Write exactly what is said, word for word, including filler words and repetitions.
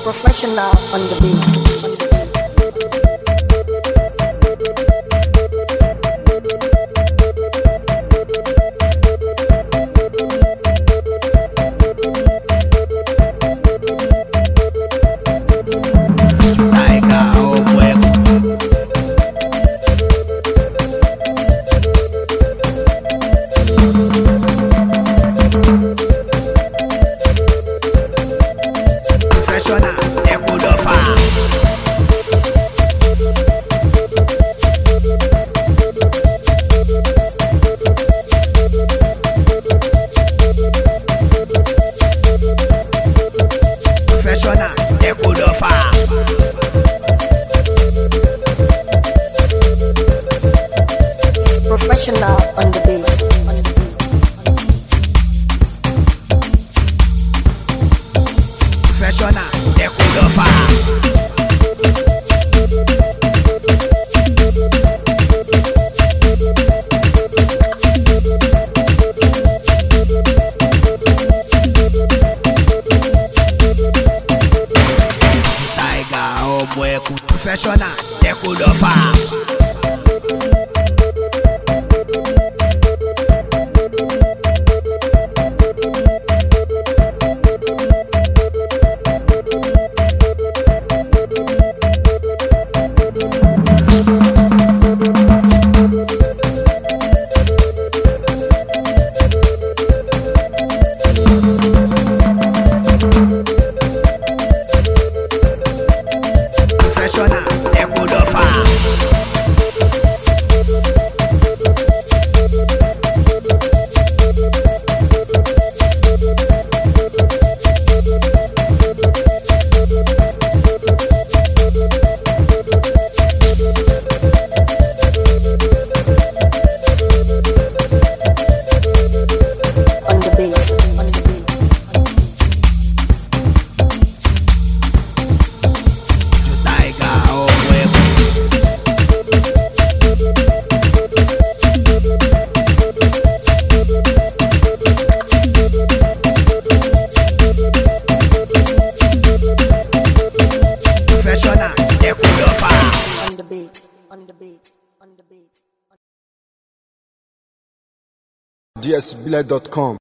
Professional on the beat. Professional on the beat. Professional, é Kudofa. Taiga o mueco. Professional, é Kudofa. On the beat, on the beat, on the beat. d s bile dot com